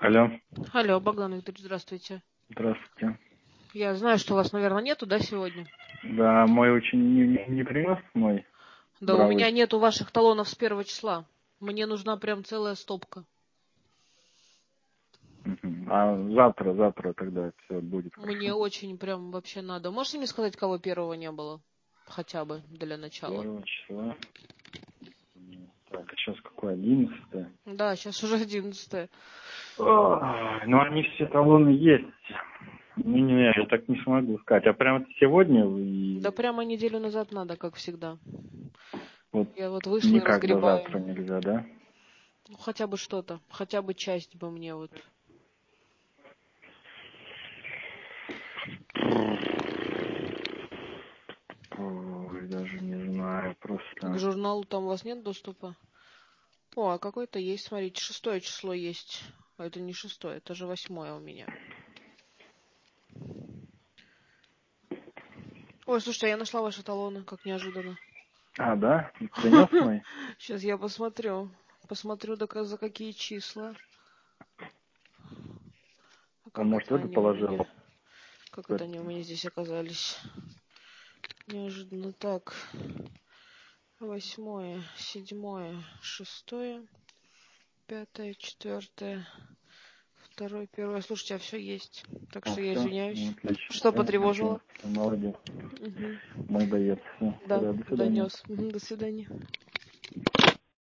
Алло, Алло, Богдан Викторович, здравствуйте. здравствуйте. Я знаю, что вас, наверное, нету, да, сегодня? Да, мой очень не принес мой Да, у меня бравый. нету ваших талонов с 1 числа. Мне нужна прям целая стопка. Мгм. А завтра тогда все будет Мне хорошо. очень прям вообще надо. Можете мне сказать, кого первого не было? Хотя бы для начала. 1 числа. Так, сейчас какое? 11. Да, сейчас уже 11. Ну, они все талоны есть. Не, я так не смогу сказать. А прямо сегодня Да и прямо неделю назад надо, как всегда. вот Я вот вышла и никак до завтра разгребаю. нельзя, да? Ну, хотя бы что-то. Хотя бы часть бы мне вот. Ой, даже не знаю, К просто. журналу там у вас нет доступа? О, а какой-то есть, смотрите, 6 число есть. А это не 6, это же 8 у меня. Ой, слушайте, я нашла ваши талоны, как неожиданно. А, да? Принес мой? Сейчас я посмотрю. Посмотрю, за какие числа. А Он, как может, в это это они у положил? меня? Как это они у меня здесь оказались? Неожиданно так. 8, 7, 6, 5, 4, 2, 1. Слушайте, а все есть. Так О, что я все, извиняюсь. отлично, Что все, потревожило? отлично, молодец. Угу. Мой боец. Все, Да, тогда до свидания. донес. До свидания.